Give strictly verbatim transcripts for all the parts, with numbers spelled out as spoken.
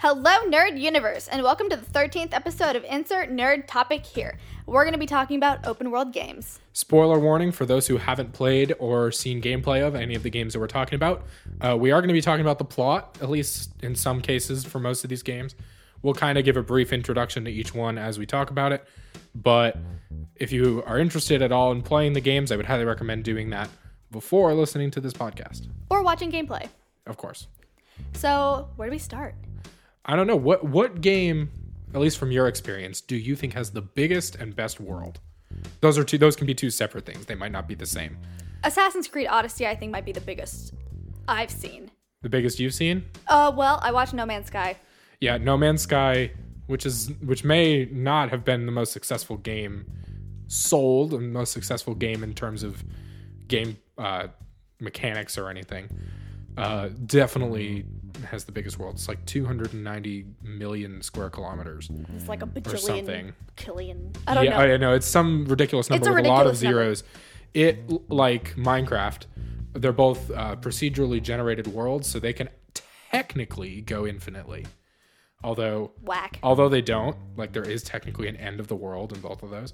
Hello, Nerd Universe, and welcome to the thirteenth episode of Insert Nerd Topic Here. We're going to be talking about open world games. Spoiler warning for those who haven't played or seen gameplay of any of the games that we're talking about. Uh, we are going to be talking about the plot, at least in some cases for most of these games. We'll kind of give a brief introduction to each one as we talk about it. But if you are interested at all in playing the games, I would highly recommend doing that before listening to this podcast. Or watching gameplay. Of course. So, where do we start? I don't know. What what game, at least from your experience, do you think has the biggest and best world? Those are two. Those can be two separate things. They might not be the same. Assassin's Creed Odyssey, I think, might be the biggest I've seen. The biggest you've seen? Uh, well, I watched No Man's Sky. Yeah, No Man's Sky, which is which may not have been the most successful game sold and most successful game in terms of game uh, mechanics or anything. Uh, definitely has the biggest world. It's like two hundred ninety million square kilometers. It's like a or something. bajillion, killion. I don't yeah, know. I know. It's some ridiculous number It's a with a lot of ridiculous number. zeros. It, like Minecraft, they're both uh, procedurally generated worlds, so they can technically go infinitely. Although, Whack. although they don't, like there is technically an end of the world in both of those.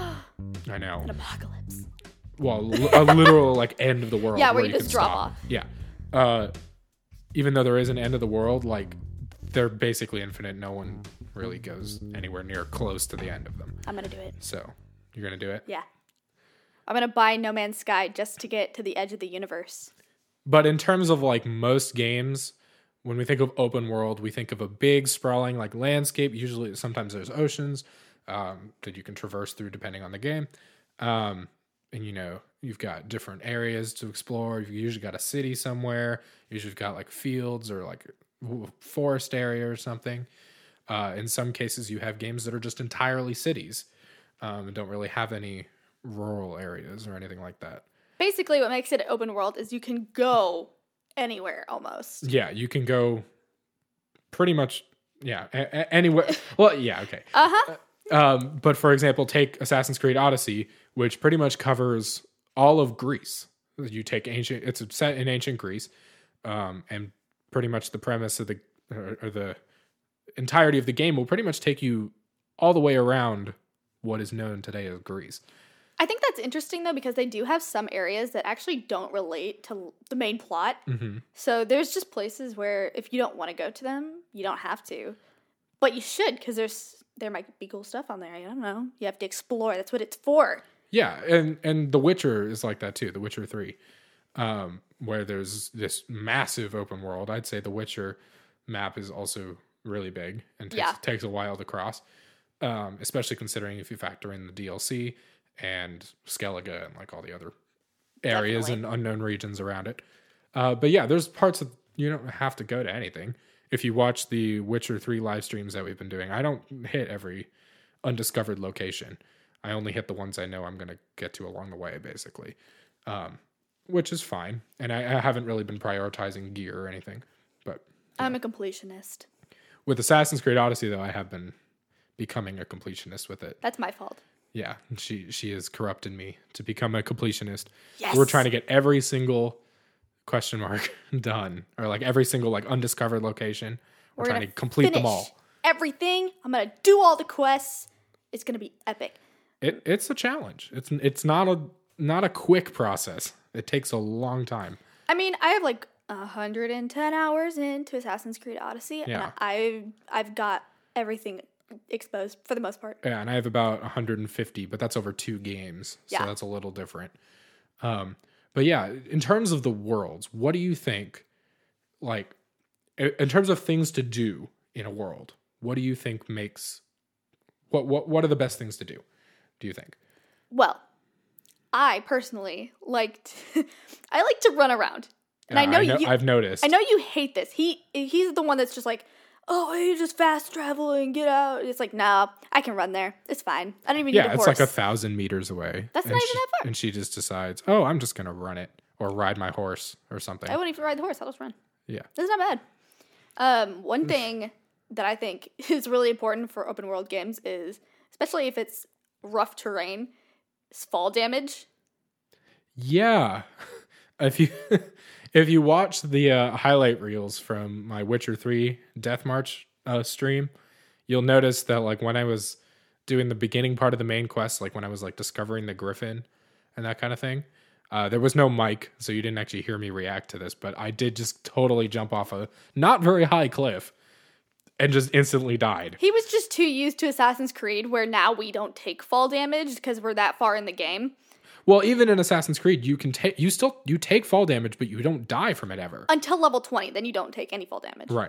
I know. An apocalypse. Well, l- a literal like end of the world. Yeah, where you can just drop stop. off. Yeah. Uh, even though there is an end of the world, like they're basically infinite. No one really goes anywhere near close to the end of them. I'm going to do it. So you're gonna do it. Yeah. I'm going to buy No Man's Sky just to get to the edge of the universe. But in terms of like most games, when we think of open world, we think of a big sprawling like landscape. Usually, sometimes there's oceans um, that you can traverse through depending on the game. Um, and you know, you've got different areas to explore. You've usually got a city somewhere. Usually you've got like fields or like a forest area or something. Uh, in some cases, you have games that are just entirely cities um, and don't really have any rural areas or anything like that. Basically, what makes it an open world is you can go anywhere almost. Yeah, you can go pretty much, yeah, a- a- anywhere. Well, yeah, okay. Uh-huh. Um, but for example, take Assassin's Creed Odyssey, which pretty much covers all of Greece. You take ancient, it's set in ancient Greece, um, and pretty much the premise of the or, or the entirety of the game will pretty much take you all the way around what is known today as Greece. I think that's interesting, though, because they do have some areas that actually don't relate to the main plot. Mm-hmm. So there's just places where if you don't want to go to them, you don't have to. But you should, because there's there might be cool stuff on there. I don't know. You have to explore. That's what it's for. Yeah, and and The Witcher is like that too. The Witcher three, um, where there's this massive open world. I'd say The Witcher map is also really big and takes, Yeah. takes a while to cross, um, especially considering if you factor in the D L C and Skellige and like all the other areas Definitely. and unknown regions around it. Uh, but yeah, there's parts of you don't have to go to anything. If you watch the Witcher three live streams that we've been doing, I don't hit every undiscovered location. I only hit the ones I know I'm going to get to along the way, basically, um, which is fine. And I, I haven't really been prioritizing gear or anything. But I'm a completionist. with Assassin's Creed Odyssey, though, I have been becoming a completionist with it. That's my fault. Yeah, she she has corrupted me to become a completionist. Yes. We're trying to get every single question mark done, or like every single like undiscovered location. We're, We're trying gonna to complete them finish all. Everything. I'm going to do all the quests. It's going to be epic. It it's a challenge. It's it's not a not a quick process. It takes a long time. I mean, I have like one hundred ten hours into Assassin's Creed Odyssey, Yeah. and I've, I've got everything exposed for the most part. Yeah, and I have about one hundred fifty, but that's over two games, so Yeah. that's a little different. Um, but yeah, in terms of the worlds, what do you think? Like, in in terms of things to do in a world, what do you think makes what what what are the best things to do? Do you think? Well, I personally like to, I like to run around. And Yeah, I know, you I've noticed. I know you hate this. He he's the one that's just like, "Oh, you just fast travel and get out." It's like, "No, I can run there. It's fine. I don't even need Yeah, a it's horse." like a thousand meters away. That's and not even she, that far. And she just decides, oh, I'm just gonna run it or ride my horse or something. I wouldn't even ride the horse. I'll just run. Yeah. That's not bad. Um, one thing that I think is really important for open world games is, especially if it's rough terrain, is fall damage. Yeah. If you if you watch the uh, highlight reels from my Witcher three Death March uh, stream, you'll notice that like when I was doing the beginning part of the main quest, like when I was like discovering the Griffin and that kind of thing, uh, there was no mic, so you didn't actually hear me react to this, but I did just totally jump off a not very high cliff and just instantly died. He was just too used to Assassin's Creed, where now we don't take fall damage because we're that far in the game. Well, even in Assassin's Creed, you can take you still you take fall damage, but you don't die from it ever Until level twenty, then you don't take any fall damage. Right.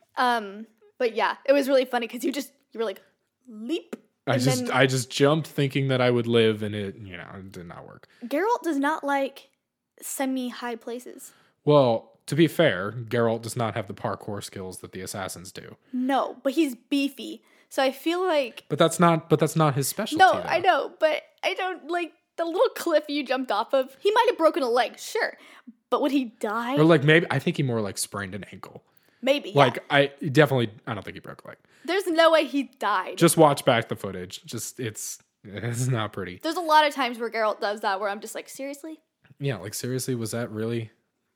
Um, but yeah, it was really funny because you just you were like leap. I and just then I just jumped thinking that I would live, and it you know it did not work. Geralt does not like semi-high places. Well, to be fair, Geralt does not have the parkour skills that the assassins do. No, but he's beefy, so I feel like But that's not but that's not his specialty. no, though. I know, but I don't like the little cliff you jumped off of. He might have broken a leg, sure, but would he die? Or like maybe I think he more like sprained an ankle. Maybe. Like yeah. I definitely I don't think he broke a leg. There's no way he died. Just watch back the footage. Just it's it's not pretty. There's a lot of times where Geralt does that where I'm just like, seriously? Yeah, like seriously, was that really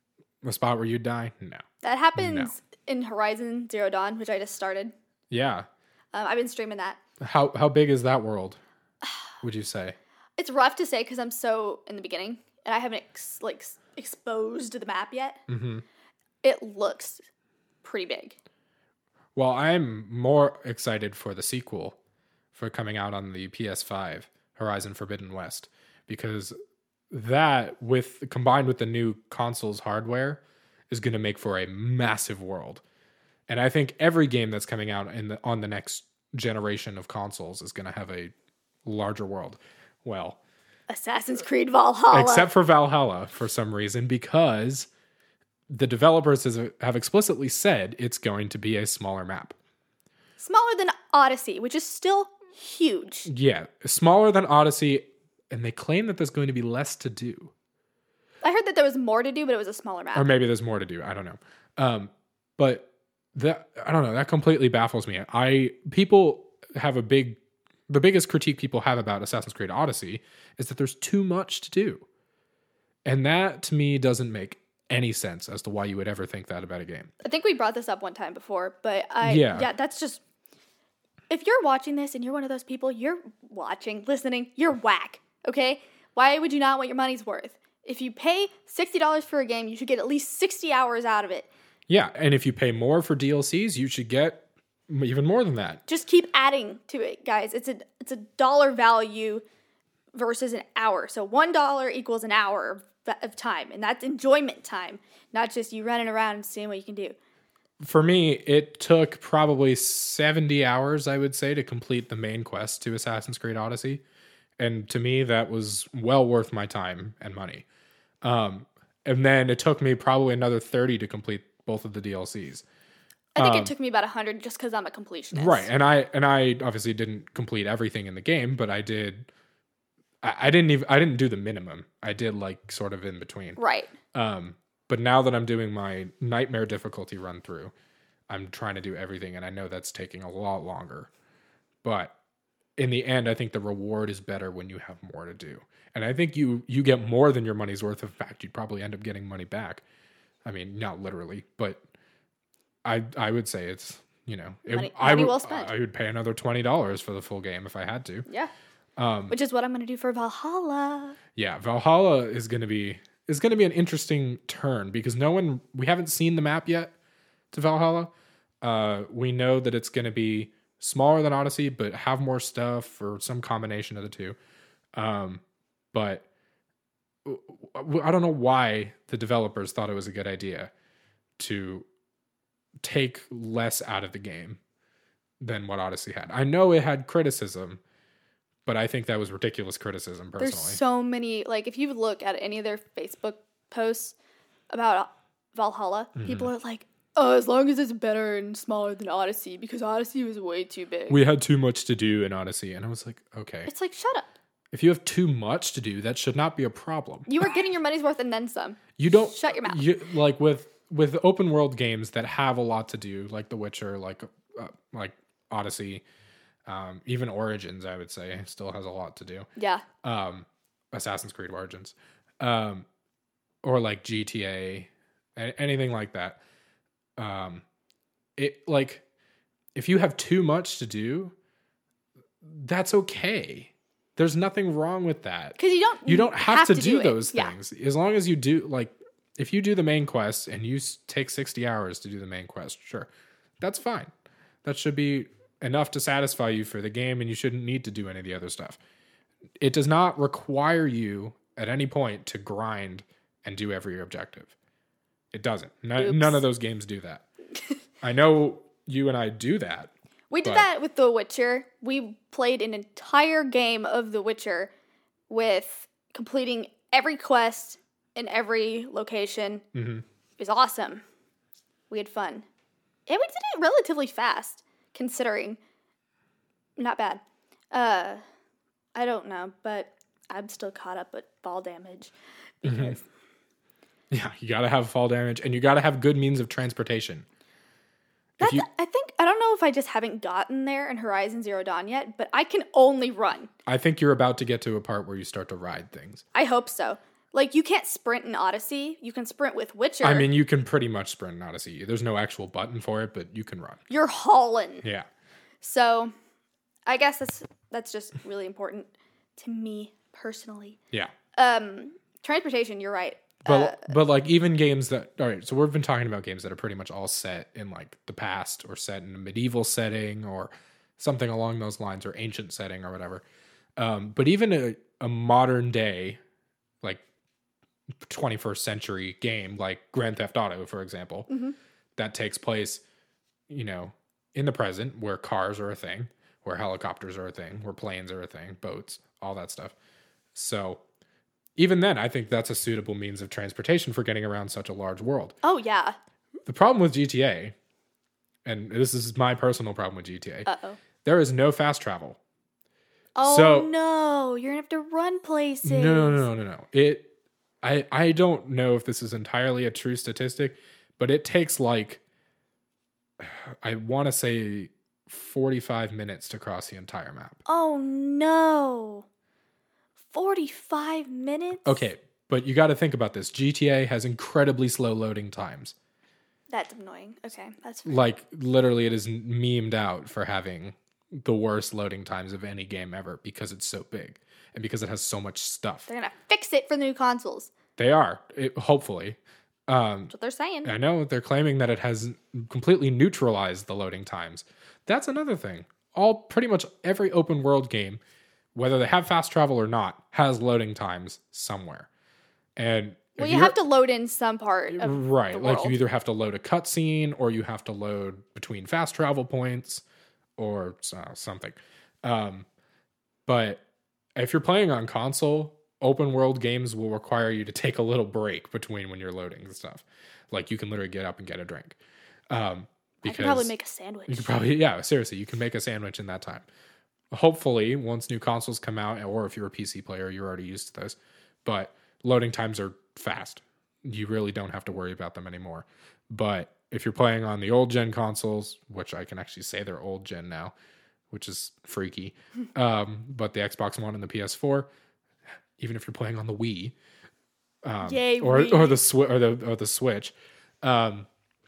a spot where you'd die? No. That happens in Horizon Zero Dawn, which I just started. Yeah. Um, I've been streaming that. How how big is that world? Would you say? It's rough to say because I'm so in the beginning and I haven't ex- like s- exposed the map yet. Mm-hmm. It looks pretty big. Well, I'm more excited for the sequel for coming out on the P S five, Horizon Forbidden West, because that with combined with the new console's hardware is going to make for a massive world. And I think every game that's coming out in the on the next generation of consoles is going to have a larger world. Well, Assassin's Creed Valhalla. except for Valhalla for some reason, because the developers has, have explicitly said it's going to be a smaller map. Smaller than Odyssey, which is still huge. Yeah, smaller than Odyssey, and they claim that there's going to be less to do. I heard that there was more to do, but it was a smaller map. Or maybe there's more to do. I don't know. Um, but that I don't know. That completely baffles me. I people have a big, the biggest critique people have about Assassin's Creed Odyssey is that there's too much to do, and that to me doesn't make any sense as to why you would ever think that about a game. I think we brought this up one time before, but I Yeah. yeah, that's just if you're watching this and you're one of those people, you're watching, listening, you're whack. Okay? Why would you not want your money's worth? If you pay sixty dollars for a game, you should get at least sixty hours out of it. Yeah, and if you pay more for D L Cs, you should get even more than that. Just keep adding to it, guys. It's a it's a dollar value versus an hour. So one dollar equals an hour of, of time, and that's enjoyment time, not just you running around and seeing what you can do. For me, it took probably seventy hours, I would say, to complete the main quest to Assassin's Creed Odyssey. And to me, that was well worth my time and money. Um, and then it took me probably another thirty to complete both of the D L Cs. I think Um, it took me about one hundred just because I'm a completionist. Right. And I and I obviously didn't complete everything in the game, but I did I, I didn't even I didn't do the minimum. I did like sort of in between. Right. Um, but now that I'm doing my nightmare difficulty run through, I'm trying to do everything, and I know that's taking a lot longer. But in the end, I think the reward is better when you have more to do. And I think you you get more than your money's worth. In fact, you'd probably end up getting money back. I mean, not literally, but I I would say it's, you know, it, Money- I money would well spent. I would pay another twenty dollars for the full game if I had to. Yeah. Um, Which is what I'm going to do for Valhalla. Yeah, Valhalla is going to be is going to be an interesting turn because no one we haven't seen the map yet to Valhalla. Uh, we know that it's going to be smaller than Odyssey, but have more stuff or some combination of the two. Um, but I don't know why the developers thought it was a good idea to take less out of the game than what Odyssey had. I know it had criticism, but I think that was ridiculous criticism personally. There's so many, like, if you look at any of their Facebook posts about Valhalla, Mm-hmm. people are like, oh, as long as it's better and smaller than Odyssey, because Odyssey was way too big. We had too much to do in Odyssey, and I was like, okay. It's like, shut up. If you have too much to do, that should not be a problem. You are getting your money's worth and then some. You don't Shut your mouth. You, like with with open world games that have a lot to do, like The Witcher, like uh, like Odyssey, um, even Origins, I would say, still has a lot to do. Yeah. Um, Assassin's Creed Origins, um, or like G T A, a- anything like that. Um, it like if you have too much to do, that's okay. There's nothing wrong with that. Because you don't you don't have, have to, to, do, do those things. Yeah. As long as you do, like, if you do the main quest and you take sixty hours to do the main quest, sure, that's fine. That should be enough to satisfy you for the game, and you shouldn't need to do any of the other stuff. It does not require you at any point to grind and do every objective. It doesn't. No, none of those games do that. I know you and I do that. We did that with The Witcher. We played an entire game of The Witcher with completing every quest in every location. Mm-hmm. It was awesome. We had fun. And we did it relatively fast, considering. Not bad. Uh, I don't know, but I'm still caught up with fall damage. Because mm-hmm. Yeah, you gotta have fall damage, and you gotta have good means of transportation. That's, you, I think, I don't know if I just haven't gotten there in Horizon Zero Dawn yet, but I can only run. I think you're about to get to a part where you start to ride things. I hope so. Like, you can't sprint in Odyssey. You can sprint with Witcher. I mean, you can pretty much sprint in Odyssey. There's no actual button for it, but you can run. You're hauling. Yeah. So, I guess that's that's just really important to me personally. Yeah. Um, transportation, you're right. But uh, but like even games that all right, so we've been talking about games that are pretty much all set in like the past or set in a medieval setting or something along those lines or ancient setting or whatever. Um, but even a, a modern day, like twenty-first century game like Grand Theft Auto, for example, mm-hmm. that takes place, you know, in the present where cars are a thing, where helicopters are a thing, where planes are a thing, boats, all that stuff. So even then, I think that's a suitable means of transportation for getting around such a large world. Oh, yeah. The problem with G T A, and this is my personal problem with G T A, Uh-oh. there is no fast travel. Oh, so, no. You're going to have to run places. No, no, no, no, no. It, I, I don't know if this is entirely a true statistic, but it takes like, I want to say forty-five minutes to cross the entire map. Oh, no. forty-five minutes? Okay, but you got to think about this. G T A has incredibly slow loading times. That's annoying. Okay, that's fair. Like, literally, it is memed out for having the worst loading times of any game ever because it's so big and because it has so much stuff. They're going to fix it for the new consoles. They are, it, hopefully. Um, That's what they're saying. I know they're claiming that it has completely neutralized the loading times. That's another thing. All pretty much every open world game, whether they have fast travel or not, has loading times somewhere. And well, you have to load in some part of right, the like world. you either have to load a cutscene or you have to load between fast travel points or uh, something. Um, but if you're playing on console, open world games will require you to take a little break between when you're loading and stuff. Like you can literally get up and get a drink. Um, because I could probably make a sandwich. You could probably, yeah, seriously, you can make a sandwich in that time. Hopefully, once new consoles come out, or if you're a P C player, you're already used to this. But loading times are fast. You really don't have to worry about them anymore. But if you're playing on the old gen consoles, which I can actually say they're old gen now, which is freaky, um, but the Xbox One and the P S four, even if you're playing on the Wii, um, Yay, or Wii. or the Swi- or the or the Switch, um,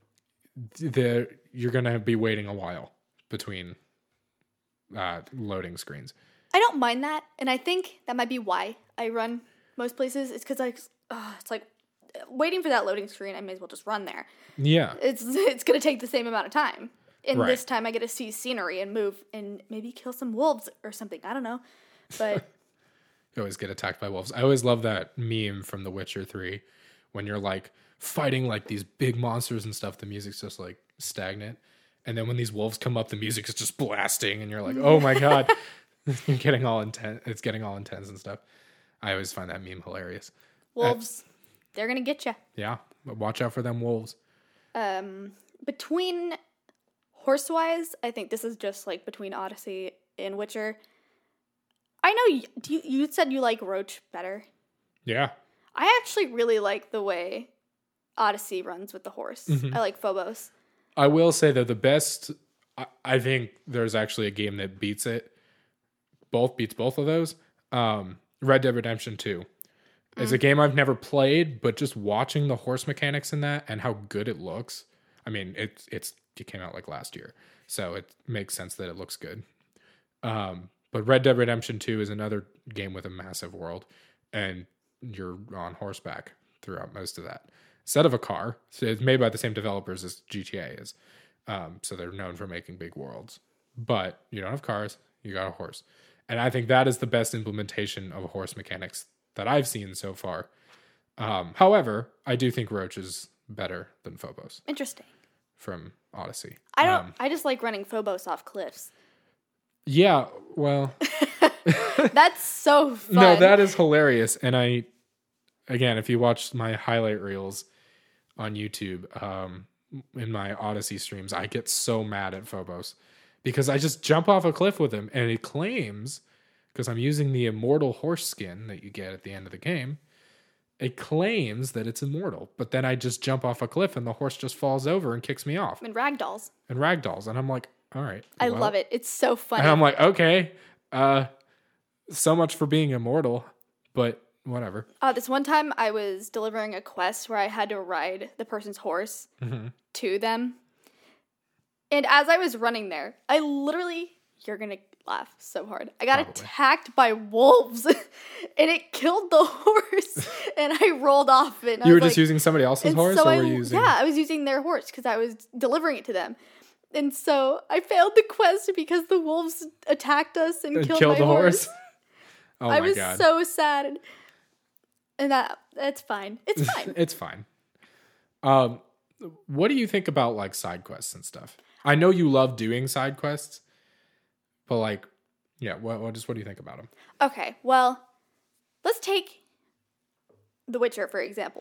the you're gonna be waiting a while between uh, loading screens. I don't mind that, and I think that might be why I run most places. It's because I, uh, it's like waiting for that loading screen. I may as well just run there. Yeah, it's it's gonna take the same amount of time. And right. this time I get to see scenery and move and maybe kill some wolves or something. I don't know, but you always get attacked by wolves. I always love that meme from The Witcher three when you're like fighting like these big monsters and stuff. The music's just like stagnant, and then when these wolves come up, the music is just blasting, and you're like, oh my god. You're getting all intense. It's getting all intense and stuff. I always find that meme hilarious. Wolves, uh, they're gonna get you. Yeah, but watch out for them wolves. Um, between horse-wise, I think this is just like between Odyssey and Witcher. I know you, do you, you said you like Roach better. Yeah, I actually really like the way Odyssey runs with the horse. Mm-hmm. I like Phobos. I will say though, the best. I, I think there's actually a game that beats it. Both beats both of those. Um, Red Dead Redemption two is mm. a game I've never played, but just watching the horse mechanics in that and how good it looks. I mean, it's it's it came out like last year, so it makes sense that it looks good. Um, but Red Dead Redemption two is another game with a massive world, and you're on horseback throughout most of that. Instead of a car, so it's made by the same developers as G T A is, um, so they're known for making big worlds. But you don't have cars, you got a horse. And I think that is the best implementation of horse mechanics that I've seen so far. Um, however, I do think Roach is better than Phobos Interesting. from Odyssey. I don't. Um, I just like running Phobos off cliffs. yeah, well, That's so fun. no, that is hilarious. And I, again, if you watch my highlight reels on YouTube, um, in my Odyssey streams, I get so mad at Phobos because I just jump off a cliff with him, and it claims, because I'm using the immortal horse skin that you get at the end of the game, it claims that it's immortal. But then I just jump off a cliff and the horse just falls over and kicks me off. And ragdolls. And ragdolls. And I'm like, all right. I well. love it. It's so funny. And I'm like, okay, uh, so much for being immortal, but whatever. Uh, this one time I was delivering a quest where I had to ride the person's horse Mm-hmm. to them. And as I was running there, I literally, you're going to laugh so hard. I got Probably. attacked by wolves and it killed the horse and I rolled off it. And I You were was just like, using somebody else's and horse, so or I, were you using? Yeah, I was using their horse because I was delivering it to them. And so I failed the quest because the wolves attacked us and And killed, killed my the horse. horse. Oh I my was god. so sad. And, and that that's fine. It's fine. It's fine. Um, what do you think about like side quests and stuff? I know you love doing side quests, but like, yeah, what what just what do you think about them? Okay, well, let's take The Witcher, for example.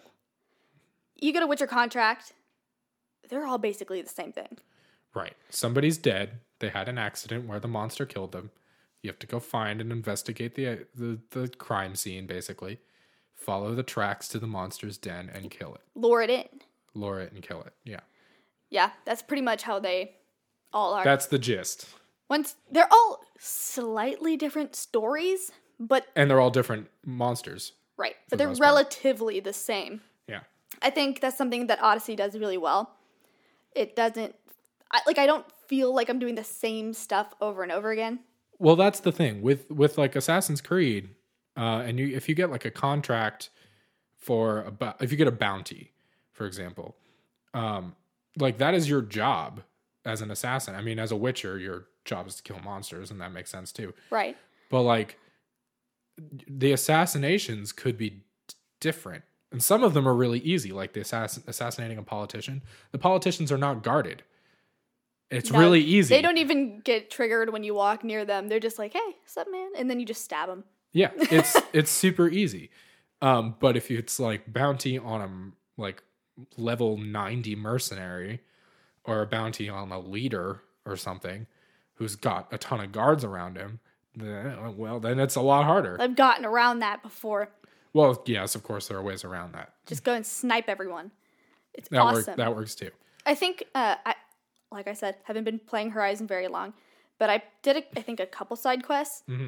You get a Witcher contract, they're all basically the same thing. Right. Somebody's dead. They had an accident where the monster killed them. You have to go find and investigate the the, the crime scene, basically. Follow the tracks to the monster's den and kill it. Lure it in. Lure it and kill it. Yeah. Yeah, that's pretty much how they all are. That's the gist. Once they're all slightly different stories, but And they're all different monsters. right, the but they're most part. relatively the same. Yeah. I think that's something that Odyssey does really well. It doesn't I, like I don't feel like I'm doing the same stuff over and over again. Well, that's the thing with with like Assassin's Creed, uh, and you if you get like a contract for a bu- if you get a bounty, for example, um, like that is your job as an assassin. I mean, as a Witcher, your job is to kill monsters, and that makes sense too. Right. But like the assassinations could be d- different, and some of them are really easy, like the assassin assassinating a politician. The politicians are not guarded. It's No, really easy. They don't even get triggered when you walk near them. They're just like, "Hey, what's up, man?" And then you just stab them. Yeah, it's it's super easy. Um, but if it's like bounty on a like level ninety mercenary, or a bounty on a leader or something who's got a ton of guards around him, then, well, then it's a lot harder. I've gotten around that before. Well, yes, of course there are ways around that. Just go and snipe everyone. It's That awesome. works. That works too. I think, uh, I, like I said, haven't been playing Horizon very long, but I did, a, I think, a couple side quests. Mm-hmm.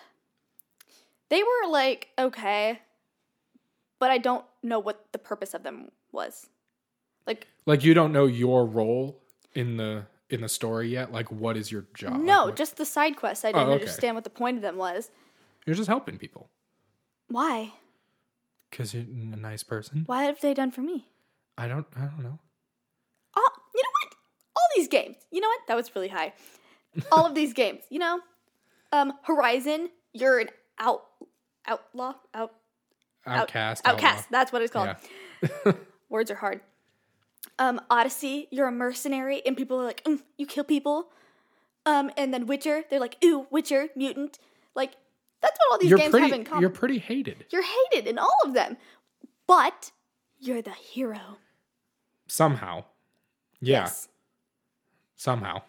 They were like okay, but I don't know what the purpose of them was. Like, Like you don't know your role in the in the story yet. Like, what is your job? no, Like, what- just the side quests. I didn't Oh, okay. understand what the point of them was. you're just helping people Why? because you're a nice person. Why have they done for me? I don't. I don't know. Oh, you know what? All these games. You know what? That was really high. All of these games. You know, um, Horizon. You're an out outlaw out Outcast. out, outlaw. outcast. That's what it's called. Yeah. Words are hard. Um, Odyssey. You're a mercenary, and people are like, mm, you kill people. Um, and then Witcher. They're like, ooh, Witcher, mutant. Like, that's what all these you're games pretty. have in common. You're pretty hated. You're hated in all of them, but you're the hero. Somehow. Yeah. Yes. Somehow.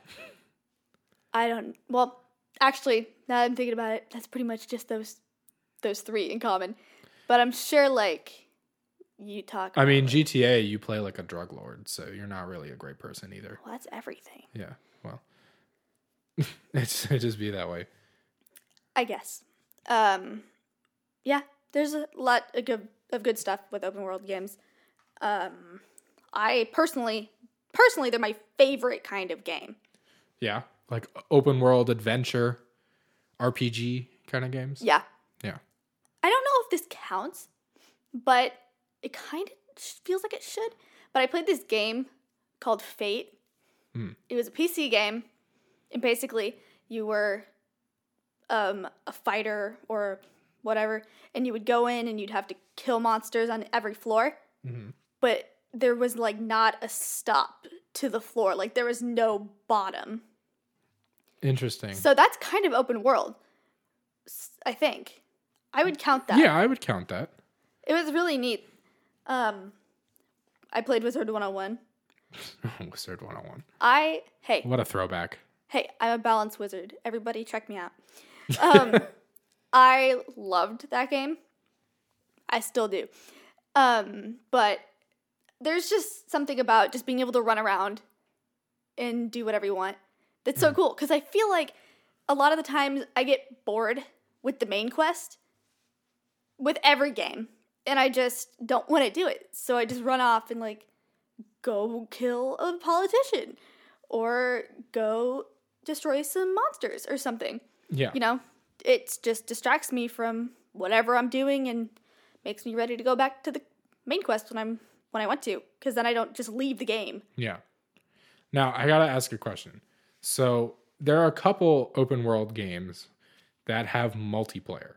I don't. Well, actually, now that I'm thinking about it, that's pretty much just those, those three in common. But I'm sure, like, you talk. I mean, G T A, you play like a drug lord, so you're not really a great person either. Well, that's everything. Yeah. Well, it's it just be that way. I guess. Um, yeah, there's a lot of good, of good stuff with open world games. Um, I personally personally, they're my favorite kind of game. Yeah. Like open world adventure, R P G kind of games. Yeah. Yeah. I don't know if this counts, but it kind of feels like it should. But I played this game called Fate. Mm. It was a P C game, and basically you were um, a fighter or whatever, and you would go in and you'd have to kill monsters on every floor. Mm-hmm. But there was like not a stop to the floor. Like there was no bottom. Interesting. So that's kind of open world, I think. I would count that. Yeah, I would count that. It was really neat. Um, I played Wizard one oh one. Wizard one oh one. I, hey. What a throwback. Hey, I'm a balanced wizard. Everybody check me out. Um, I loved that game. I still do. Um, but there's just something about just being able to run around and do whatever you want. That's so cool. Because I feel like a lot of the times I get bored with the main quest with every game. And I just don't want to do it. So I just run off and like go kill a politician or go destroy some monsters or something. Yeah. You know, it just distracts me from whatever I'm doing and makes me ready to go back to the main quest when I'm when I want to, because then I don't just leave the game. Yeah. Now, I got to ask a question. So, there are a couple open world games that have multiplayer.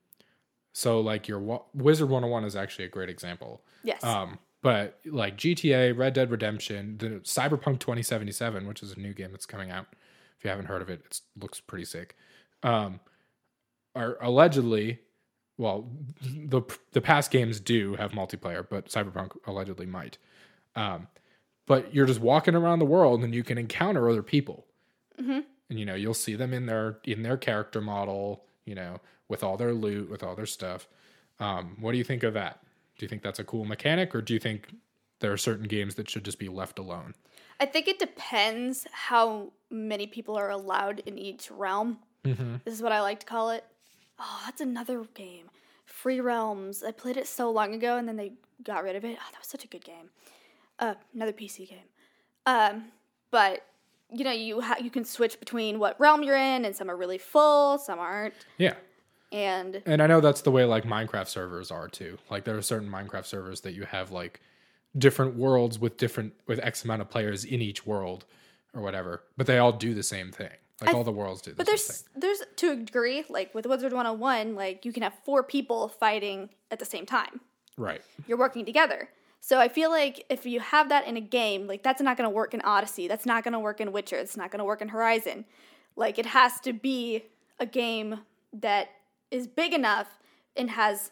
So, like your Wa- Wizard one oh one is actually a great example. Yes. Um, but like G T A, Red Dead Redemption, the Cyberpunk twenty seventy-seven, which is a new game that's coming out. If you haven't heard of it, it looks pretty sick. Um, are allegedly, well, the the past games do have multiplayer, but Cyberpunk allegedly might. Um, but you're just walking around the world and you can encounter other people. Mm-hmm. And you know, you'll see them in their in their character model, you know, with all their loot, with all their stuff. Um, what do you think of that? Do you think that's a cool mechanic, or do you think there are certain games that should just be left alone? I think it depends how many people are allowed in each realm. Mm-hmm. This is what I like to call it. Oh, that's another game. Free Realms. I played it so long ago, and then they got rid of it. Oh, that was such a good game. Uh, another P C game. Um, but you know, you ha- you can switch between what realm you're in, and some are really full, some aren't. Yeah. And And I know that's the way like Minecraft servers are too. Like there are certain Minecraft servers that you have like different worlds with different with X amount of players in each world or whatever, but they all do the same thing. Like I, all the worlds do the but same there's thing. there's to a degree, like with Wizard one oh one, like you can have four people fighting at the same time. Right. You're working together. So I feel like if you have that in a game, like that's not going to work in Odyssey. That's not going to work in Witcher. It's not going to work in Horizon. Like it has to be a game that is big enough and has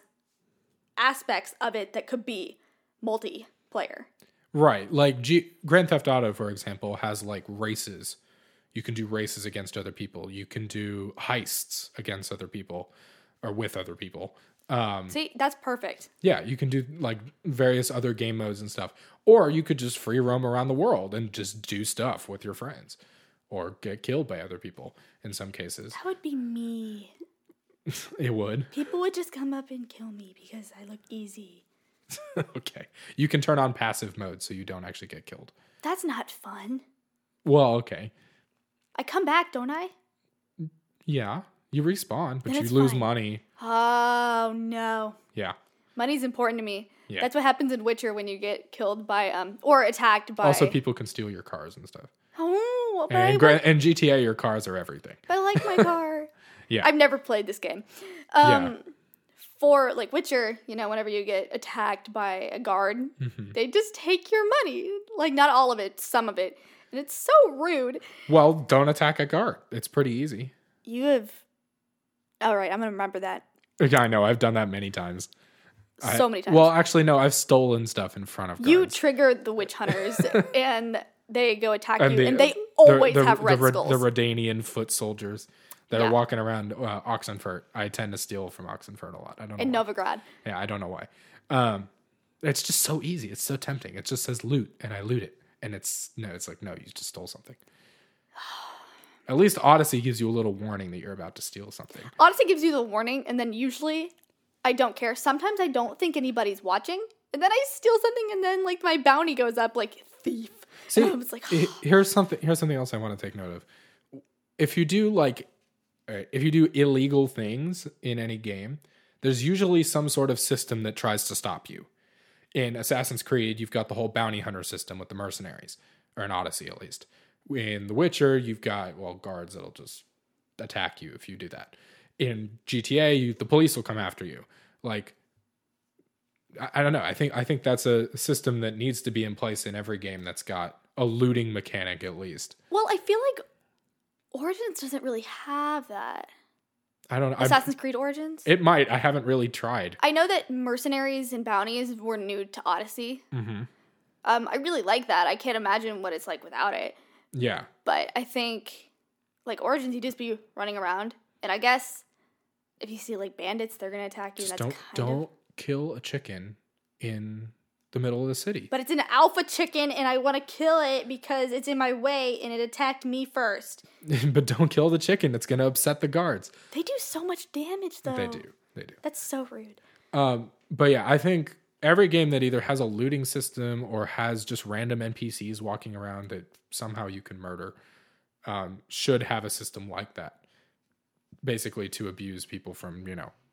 aspects of it that could be multiplayer. Right. Like G- Grand Theft Auto, for example, has like races. You can do races against other people. You can do heists against other people or with other people. Um, See, that's perfect. yeah, you can do like various other game modes and stuff. Or you could just free roam around the world and just do stuff with your friends or get killed by other people in some cases. That would be me. It would. People would just come up and kill me because I look easy. Okay. You can turn on passive mode so you don't actually get killed. That's not fun. Well, okay. I come back, don't I? Yeah. You respawn, but Then you it's lose fine. money. Oh, no. Yeah. Money's important to me. Yeah. That's what happens in Witcher when you get killed by, um, or attacked by... Also, people can steal your cars and stuff. Oh, but, And, I, in Gra- and G T A, your cars are everything. but I like my car. Yeah. I've never played this game. Um, Yeah. For, like, Witcher, you know, whenever you get attacked by a guard, Mm-hmm. they just take your money. Like, not all of it, some of it. And it's so rude. Well, don't attack a guard. It's pretty easy. You have... All right, I'm going to remember that. Yeah, I know. I've done that many times. So I- many times. Well, actually, no. I've stolen stuff in front of guards. You trigger the witch hunters, and they go attack And you, the- and they the- always the, have red the, skulls. The Redanian foot soldiers that Yeah. are walking around uh, Oxenfurt. I tend to steal from Oxenfurt a lot. I don't know. in why. Novigrad. Yeah, I don't know why. Um, it's just so easy. It's so tempting. It just says loot, and I loot it. And it's, no, it's like, no, you just stole something. At least Odyssey gives you a little warning that you're about to steal something. Odyssey gives you the warning, and then usually I don't care. Sometimes I don't think anybody's watching, and then I steal something, and then like my bounty goes up like thief. See, I was like, he- here's something. Here's something else I want to take note of. If you do like, uh, if you do illegal things in any game, there's usually some sort of system that tries to stop you. In Assassin's Creed, you've got the whole bounty hunter system with the mercenaries, or in Odyssey at least. In The Witcher, you've got, well, guards that'll just attack you if you do that. In G T A, you, the police will come after you. Like, I, I don't know. I think I think that's a system that needs to be in place in every game that's got a looting mechanic at least. well, I feel like Origins doesn't really have that. I don't know. Assassin's Creed Origins? It might. I haven't really tried. I know that mercenaries and bounties were new to Odyssey. Mm-hmm. Um, I really like that. I can't imagine what it's like without it. Yeah. But I think, like, Origins, you just be running around. And I guess if you see, like, bandits, they're going to attack you. Just and don't that's don't of... kill a chicken in the middle of the city. But it's an alpha chicken, and I want to kill it because it's in my way, and it attacked me first. But don't kill the chicken. It's going to upset the guards. They do so much damage, though. They do. They do. That's so rude. Um, but yeah, I think every game that either has a looting system or has just random N P Cs walking around that somehow you can murder um, should have a system like that. Basically to abuse people from, you know,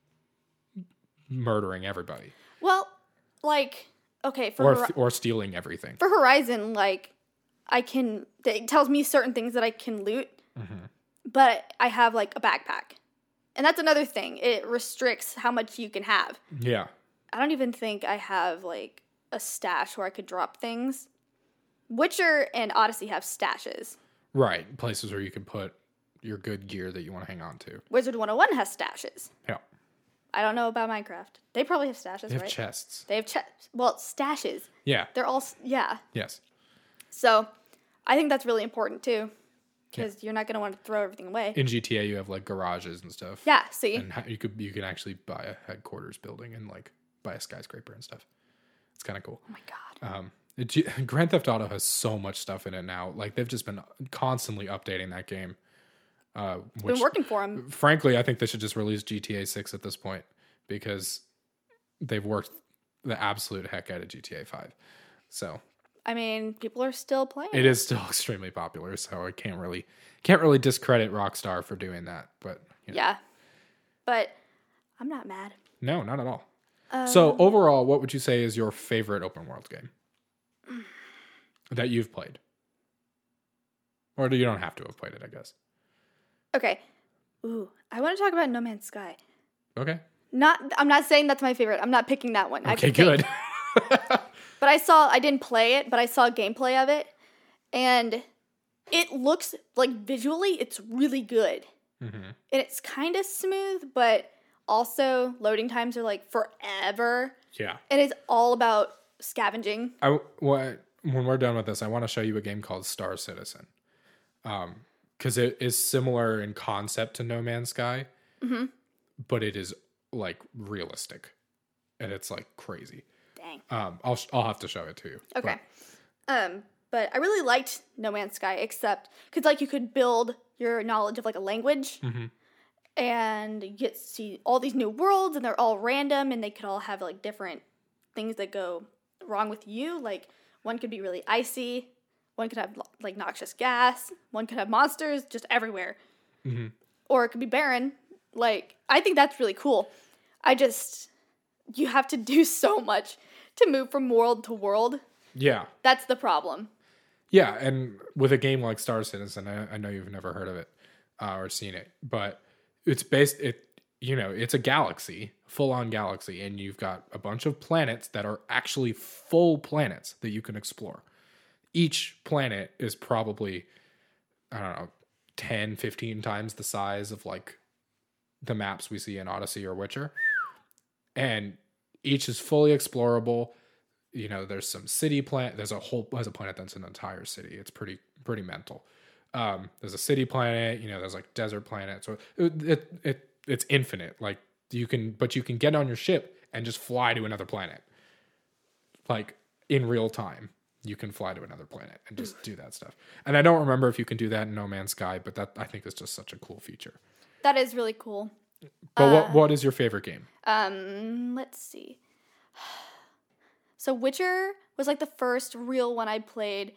murdering everybody. Well, like, okay, for Or, Hori- or stealing everything. for Horizon, like, I can, it tells me certain things that I can loot, Mm-hmm. but I have, like, a backpack. And that's another thing. It restricts how much you can have. Yeah. I don't even think I have, like, a stash where I could drop things. Witcher and Odyssey have stashes. Right. Places where you can put your good gear that you want to hang on to. Wizard one oh one has stashes. Yeah. I don't know about Minecraft. They probably have stashes, They have right? chests. They have chests. Well, stashes. Yeah. They're all, s- yeah. Yes. So I think that's really important, too. Because yeah. you're not going to want to throw everything away. In G T A, you have, like, garages and stuff. Yeah, see? And you could you can actually buy a headquarters building and, like, buy a skyscraper and stuff. It's kind of cool. Oh, my God. Um, it, Grand Theft Auto has so much stuff in it now. Like, they've just been constantly updating that game. Uh, It's which, been working for them. Frankly, I think they should just release G T A six at this point because they've worked the absolute heck out of G T A five. So I mean, people are still playing. it is still extremely popular, so I can't really can't really discredit Rockstar for doing that. But you know. Yeah. But I'm not mad. No, not at all. Um, So overall, what would you say is your favorite open world game that you've played? Or you don't have to have played it, I guess. Okay. Ooh, I want to talk about No Man's Sky. Okay. Not, I'm not saying that's my favorite. I'm not picking that one. I Okay, could pick. good. But I saw, I didn't play it, but I saw gameplay of it. And it looks like visually, it's really good. Mm-hmm. And it's kind of smooth, but also loading times are like forever. Yeah. And it's all about scavenging. I, what, when we're done with this, I want to show you a game called Star Citizen. Um, because it is similar in concept to No Man's Sky, Mm-hmm. but it is like realistic, and it's like crazy. Dang. Um, I'll I'll have to show it to you. Okay. Um, but I really liked No Man's Sky, except because like you could build your knowledge of like a language, Mm-hmm. and you get to see all these new worlds, and they're all random, and they could all have like different things that go wrong with you. Like one could be really icy, one could have like noxious gas, one could have monsters just everywhere, Mm-hmm. or it could be barren. Like I think that's really cool. I just you have to do so much to move from world to world. Yeah. That's the problem. Yeah, and with a game like Star Citizen, I, I know you've never heard of it uh, or seen it, but it's based it. You know, it's a galaxy, full on galaxy, and you've got a bunch of planets that are actually full planets that you can explore. Each planet is probably, I don't know, ten, fifteen times the size of like the maps we see in Odyssey or Witcher, and each is fully explorable. You know, there's some city planet. There's a whole there's a planet that's an entire city. It's pretty pretty mental. Um, there's a city planet. You know, there's like desert planet. So it, it it it's infinite. Like you can, but you can get on your ship and just fly to another planet. Like in real time, you can fly to another planet and just do that stuff. And I don't remember if you can do that in No Man's Sky, but that I think is just such a cool feature. That is really cool. But Uh, what what is your favorite game? Um, let's see. So Witcher was like the first real one I played,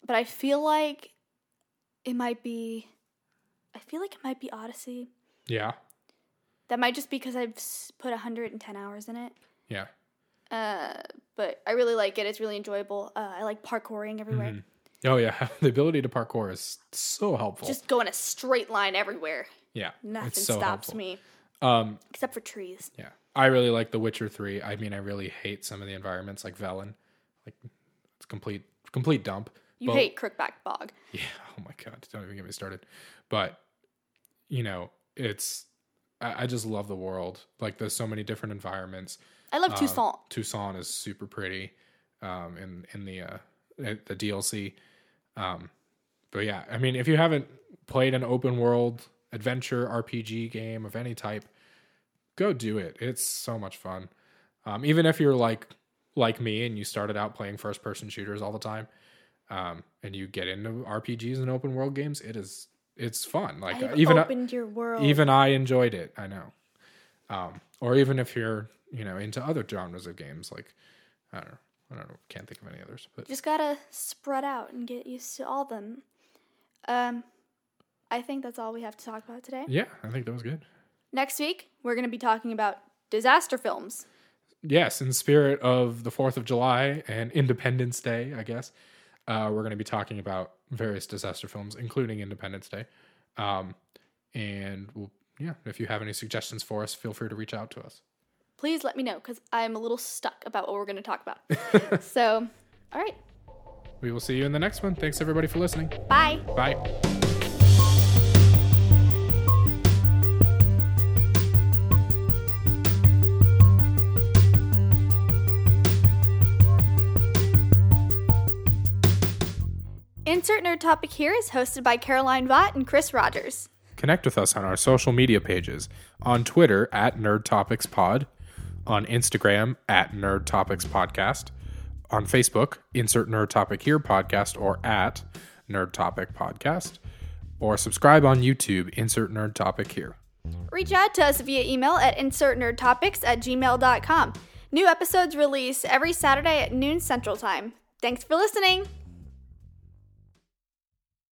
but I feel like it might be, I feel like it might be Odyssey. Yeah. That might just be because I've put one hundred ten hours in it. Yeah. Uh, but I really like it. It's really enjoyable. Uh, I like parkouring everywhere. Mm-hmm. Oh, yeah. The ability to parkour is so helpful. Just go in a straight line everywhere. Yeah. Nothing it's so stops helpful. me. Um, Except for trees. Yeah. I really like The Witcher three. I mean, I really hate some of the environments like Velen. Like, it's complete complete dump. You but, hate Crookback Bog. Yeah. Oh, my God. Don't even get me started. But, you know, it's... I, I just love the world. Like, there's so many different environments. I love Uh, Toussaint. Toussaint is super pretty um, in, in the, uh, the D L C. Um, but, yeah. I mean, if you haven't played an open world adventure R P G game of any type, go do it. It's so much fun. Um, even if you're like like me and you started out playing first person shooters all the time, um, and you get into R P Gs and open world games, it is it's fun. Like I've even opened your world. even I enjoyed it. I know. Um, or even if you're you know into other genres of games, like I don't know, I don't know, can't think of any others. But just gotta spread out and get used to all of them. Um. I think that's all we have to talk about today. yeah, I think that was good. Next week, we're going to be talking about disaster films. Yes, in spirit of the fourth of July and Independence Day, I guess, uh, we're going to be talking about various disaster films, including Independence Day. Um, and, we'll, yeah, if you have any suggestions for us, feel free to reach out to us. Please let me know, because I'm a little stuck about what we're going to talk about. So, all right. We will see you in the next one. Thanks, everybody, for listening. Bye. Bye. Insert Nerd Topic Here is hosted by Caroline Vaught and Chris Rogers. Connect with us on our social media pages. On Twitter, at Nerd Topics Pod. On Instagram, at Nerd Topics Podcast. On Facebook, Insert Nerd Topic Here Podcast or at Nerd Topic Podcast. Or subscribe on YouTube, Insert Nerd Topic Here. Reach out to us via email at insertnerdtopics at gmail dot com. New episodes release every Saturday at noon Central Time. Thanks for listening!